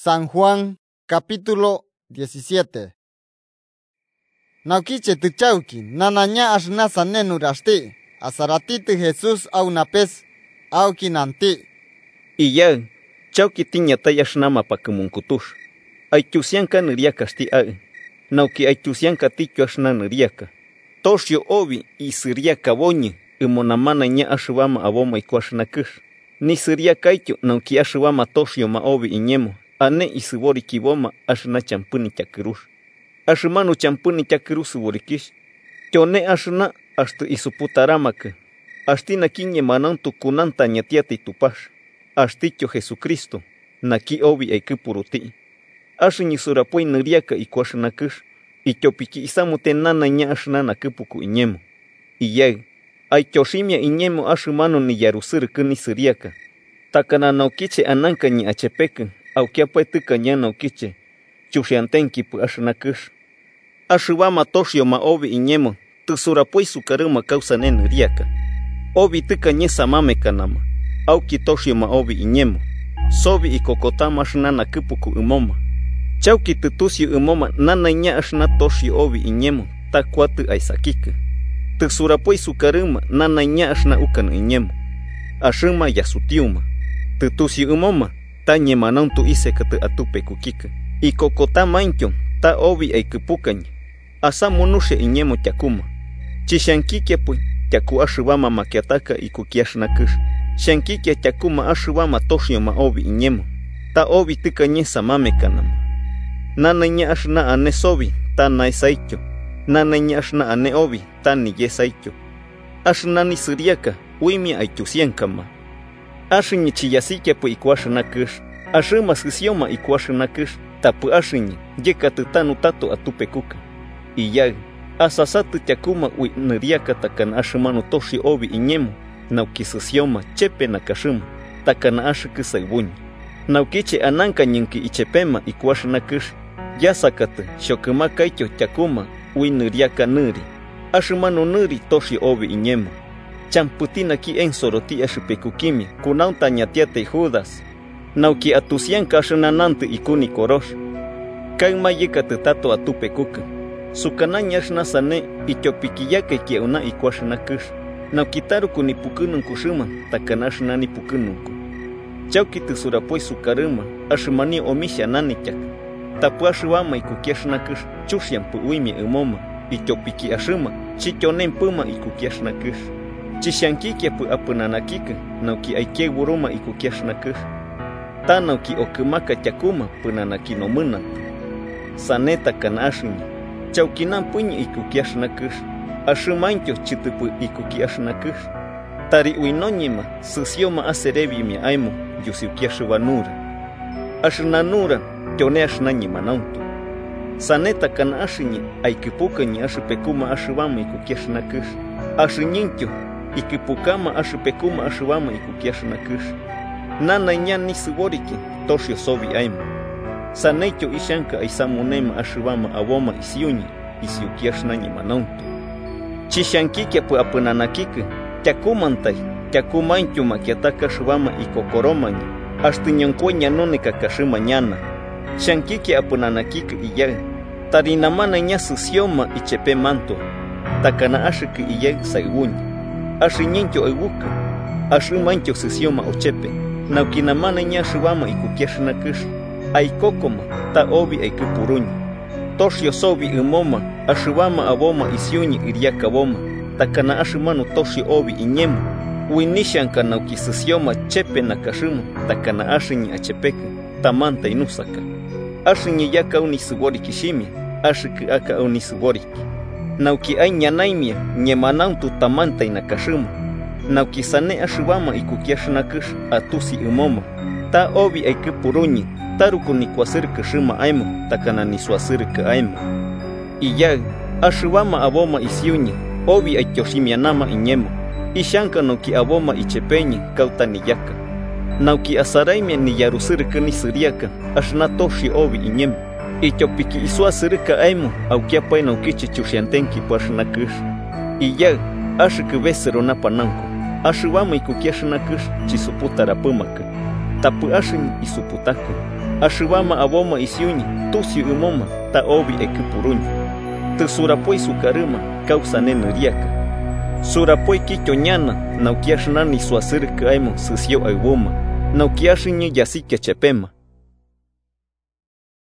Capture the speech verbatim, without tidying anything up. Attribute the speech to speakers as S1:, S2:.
S1: San Juan, capítulo diecisiete. Naukiche tuchauki, nanaña ashna sanenu rashti, asaratiti Jesús au napes, auki nanti.
S2: Iya, chauki tiña tayashnama pakumunkutush. Aichusianka niriaka shti a. Nauki aichusianka ticho ashna niriaka. Toshio obi y siriaka boñi, imonamana ña ashwama aboma ikuashnakush. Ni siriaka aicho nauki ashwama toshio ma obi iñemo. Ane isibori kiboma ashna champuni chakirush. Ashmanu champuni chakirusu borikish. Kyone ashna hasta isuputaramaka. Ashtina kinye manantu kunanta ñatiati tupash. Ashticho Jesucristo. Naki obi aikipuruti. Ashni surapoi niriaka ikuashnakush. Ikyopiki isamute nana ña ashna nakipuku iñemo. Iyay. Aichoshimia iñemo ashmanu ni yarusirku ni siriaka. Takana naukiche ananka ni achepeke. Aukiapa tuka ña naukiche, chushiantenki pu ashnakush. Ashubama toshio ma obi iñemo, tusurapoi sukaruma causa nene riaka. Obi tuka ñe samame kanama, auki toshio ma obi iñemo. Sobi y kokotama ashnana kipuku umoma. Chauki tutusio umoma nana ña ashna toshio obi iñemo, takuatu aisakika. Tusurapoi sukaruma nana ña ashna ukan iñemo. Ashuma yasutiuma. Tutusio umoma. Ta ñemanantu ise katu atupe kukika. Y kokota mancho, ta obi aikipukañ. Asa monushe iñemo chakuma. Chishankikia pui, chaku ashubama makiataka y kukiashnakush. Shankikia chakuma ashubama toshio ma obi iñemo. Ta obi tika ñe samame kanama. Nana ña ashna ane sobi, ta nae saicho. Nana ña ashna ane obi, ta ni ye saicho. Ashna ni siriaka, uimia aichusiankama. Ashiñi chiyasikia pu ikuashnakush. Ashima sisioma ikuashnakush. Tapu ashiñi, yekatutanu tato atupe kuka. Iyag, asasatu chakuma ui niriaka takana ashimanu toshi obi iñemo. Nauki sisioma chepe nakashima. Takana ashiku saibuñi. Naukiche ananka ñinki ichepema ikuashnakush. Yasakatu, shokuma kaicho chakuma ui niriaka niri. Ashimanu niri toshi obi iñemo. Champutina ki en soroti ashipekukimia, kunaunta ñatiate Judas. Nauki atusianka ashnanante ikuni korosh. Kaima yekatu tato atupekuka. Sukanaña ashnasane ikyopikiyake kiauna ikuashnakush. Naukitaru kunipukunun kushima, takana ashnani pukununku. Chauki tusurapoi sukaruma, ashmani omisha nanichak. Tapu ashwama ikukiashnakush, chushiampu uimia umoma, ikyopiki ashima, chichonen puma ikukiashnakush. Chishankikia pu apunanakika, nauki aike buruma ikukiashnakush. Ta nauki okumaka chakuma punanaki no munantu. Saneta kana ashiñi. Chaukinan puñi ikukiashnakush. Ashimancho chitupu ikukiashnakush. Tari uinoñima, susioma aserebimia aimo, yusiukiashubanura. Ashinanura, kyone ashnañima nauntu. Saneta kana ashiñi, aikipukañi ashipekuma ashibama ikukiashnakush. Ashiñincho, ikipukama ashipekuma ashubama ikukiashnakush. Nana ña ni suboriki, toshio sobi aima. Saneicho ishanka aisamunema ashubama aboma isiuñi, isiukiashnañi manontu. Chishankikia pu apunanakika, chakumantai, chakumancho makiataka ashubama ikokoromañi, ashtiñankueña none kakashima ñana. Shankikia apunanakika iyag, tarinamana ña susioma ichepe manto, takana ashiki iyag saibuñi. Ashiñincho aiguka, ashimancho sisioma ochepe, naukinamana ña shibama ikukiashnakush, aikokoma, ta obi aikupuruñi. Toshio sobi umoma, ashibama aboma isiuñi iriaka boma, takana ashimanu toshio obi iñemo, uinishanka nauki sisioma chepe nakashima, takana ashiñi achepeke, tamanta inusaka. Ashiñi yaka unisubori shimia, ashiki aka unisuboriiki. Nauki ay ñanaimia, ñemanantu tamanta inakashima. Nauki sane ashibama ikukiashnakush atusi umoma. Ta obi aikipuruñi, taruku nikuasirka shima aimo, takana nisuasirka aimo. Iyag, ashibama aboma isiuñi, obi aichoshimianama iñemo. Ishanka nauki aboma ichepeñi, kauta niyaka. Nauki asaraimia ni yarusirka ni siriaka, ashnatoshi obi iñemo. Ikyopiki isuasirika aimo, aukiapai naukichi chushiantenki puashnakush. Iyag, ashiku besero napananko. Ashibama ikukiashnakush, chisuputara pumaka. Tapu ashin isuputaku. Ashibama aboma isiuñi, tusi umoma, ta obi ekipuruñi. Te surapoi sukarima, causa neneriaka. Surapoi kitoñana, naukiashnani suasir kaimo sisio aiwoma. Naukiashiñi yasike chepema.